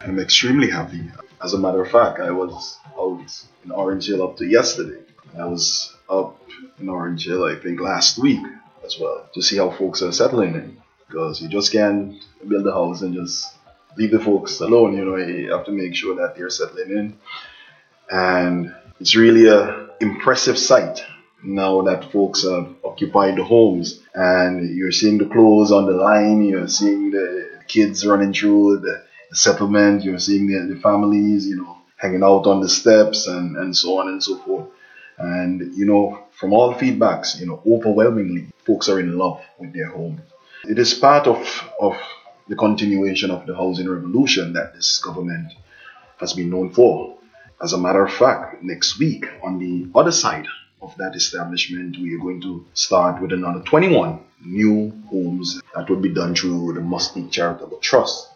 I'm extremely happy. As a matter of fact, I was out in Orange Hill up to yesterday. I was up in Orange Hill, I think, last week as well, to see how folks are settling in. Because you just can't build a house and just leave the folks alone. You have to make sure that they're settling in. And it's really a impressive sight now that folks have occupied the homes and you're seeing the clothes on the line, you're seeing the kids running through the settlement, you're seeing the families, hanging out on the steps and so on and so forth. And from all feedbacks, overwhelmingly, folks are in love with their home. It is part of the continuation of the housing revolution that this government has been known for. As a matter of fact, next week, on the other side of that establishment, we are going to start with another 21 new homes that will be done through the Mustique Charitable Trust.